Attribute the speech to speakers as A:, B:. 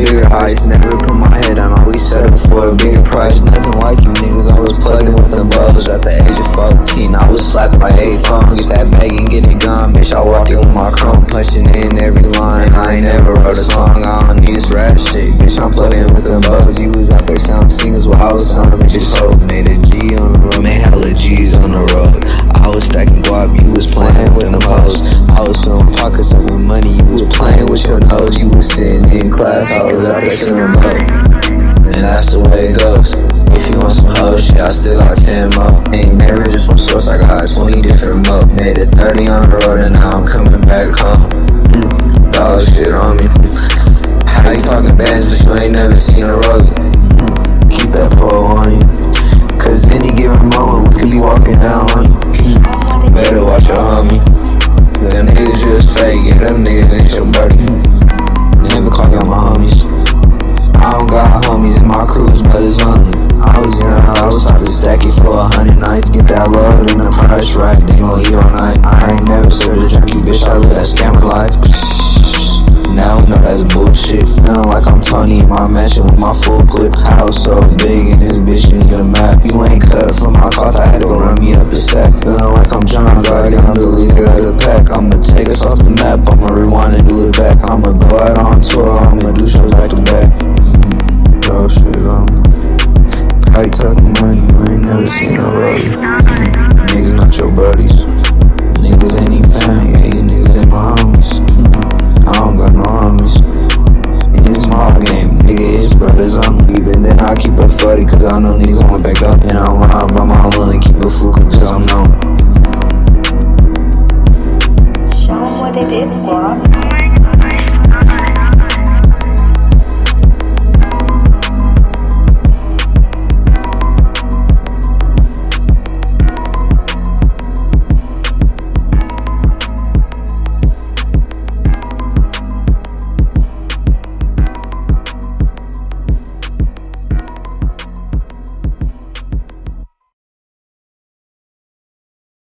A: bigger heights. Never put my head down, always settle for a bigger price. Nothing like you niggas, I was plugging with them bows. At the age of 14, I was slapping like 8 phones. Get that bag and get it gone, bitch, I walk in with my chrome, punching in every line. I ain't never wrote a song, I don't need this rap shit. Bitch, I'm plugging with them bows. You was out there sounding singles while I was sounding bitches hoes. Made a G on the road, made hella G's on the road. I was stacking guap, you was playing with them hoes. I was filling pockets up with money, you was playing with your nose. You was sitting in class, I was out there feeling low. And that's the way it goes. If you want some hoes, shit, I still got 10 more. Ain't never just one source, I got 20 different mo. Made it 30 on the road and now I'm coming back home. Dog shit on me. How you talking bands, but you ain't never seen a rollie? Keep that pole on you, cause any given moment we could be walking down on you. Better watch your homie. Them niggas just fake, yeah, them niggas ain't your buddy. Never call out my homies. I don't got homies in my crews, brothers only. I was young, I was taught to stack it for 100 nights. Get that load and the price right, they gon' eat all night. I ain't never served a junkie, bitch, I live that scammer life. Now we know that's bullshit. Feeling like I'm Tony in my mansion with my full clip. House so big and this bitch you need a map. You ain't cut from my cloth, I had to go run me up a sack. Feeling like I'm John Gotti, I'm the leader of the pack. I'ma take us off the map, I'ma rewind and do it back. I'ma go out on tour, I'ma do shows back to back. Dog shit on me. How you talking money, you ain't never seen a rollie. Niggas not your buddies. Niggas ain't even family, yeah, you niggas ain't my homies. I don't got no homies. In this small game, nigga, it's brothers only. Even then I keep it funny, cause I know niggas won't back up. And I'm robbed by my lil' and keep it full, cause I'm known.
B: Show 'em what it is, squad.